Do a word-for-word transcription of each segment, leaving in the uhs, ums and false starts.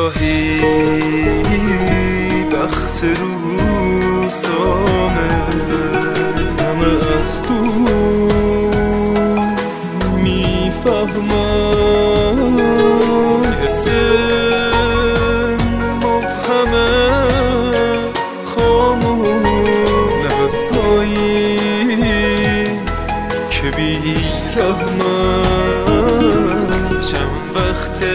سیاهی بخت روزامه همه از تو میفهمم حس مبهمه خاموش نفسهایی که بیرحمم چند وقته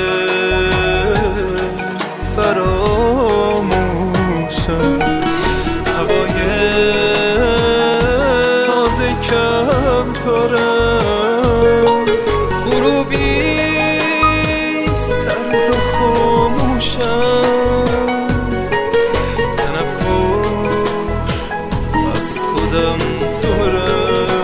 فراموشم هوای تازه کم تارم غروبی سرد و خاموشم تنفر از خودم دارم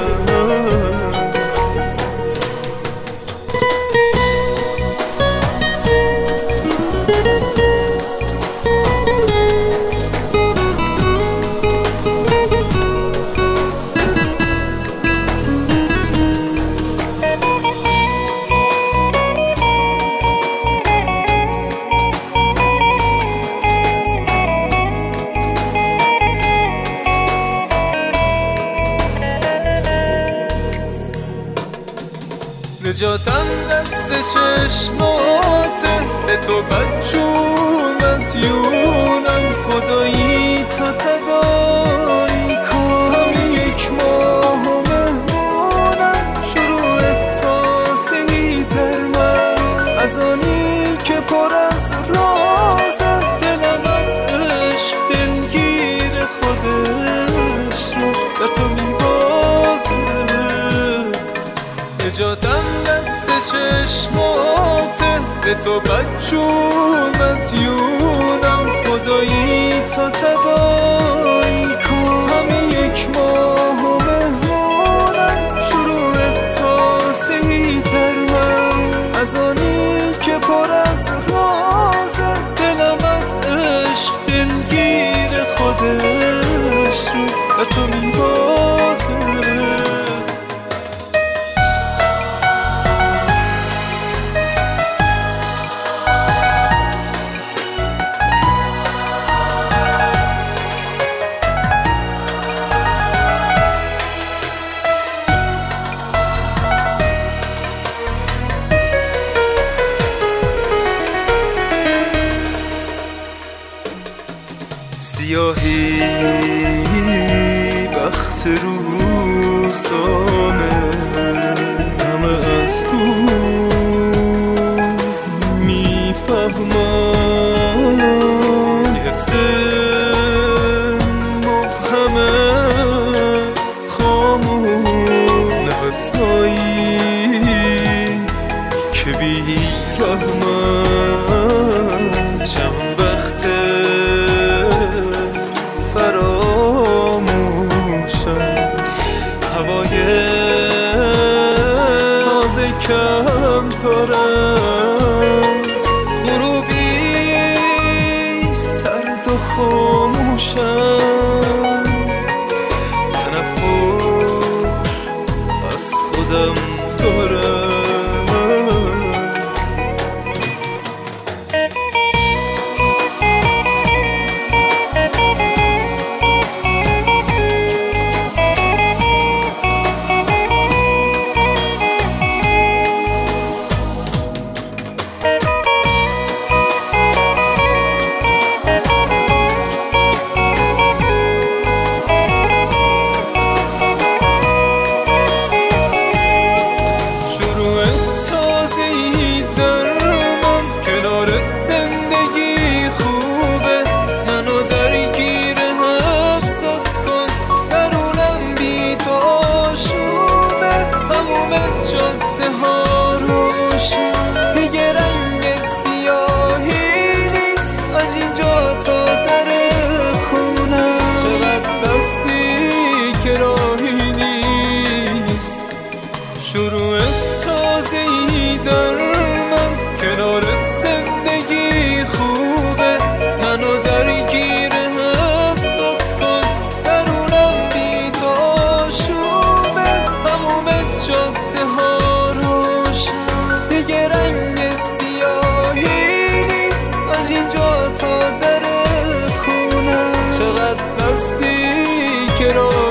نجاتم دست چشماته به تو بچونت یونم خدایی تا تدایی کام یک ماه و مهمونم شروع تازه‌ای در من از آنی که پر از رازه دلم از عشق دلگیر خودش رو در تو میبازه نجاتم دست چشماته به تو بچونت یونم خدایی تا تدایی همه یک ماه و مهمونم شروع تازه‌ای در من از آنی که پر از رازه دلم از عشق دلگیر خودش رو در تو میبازه سیاهی بخت روزامه همه از تو میفهمم حس مبهمه خاموش نفسهایی که بیرحمم چند وقته فراموشم هوای تازه کم تارم غروبی سرد و خاموشم تنفر از خودم دارم جاده ها روشن دیگه رنگ سیاهی نیست از اینجا تا در خونم چقدر دستی که راهی نیست شروع تازه‌ای در من کنار زندگی خوبه منو درگیر حسات کن درونم بی تو آشوبه تموم جاده ها روشن دیگه رنگ سیاهی نیست از این که رو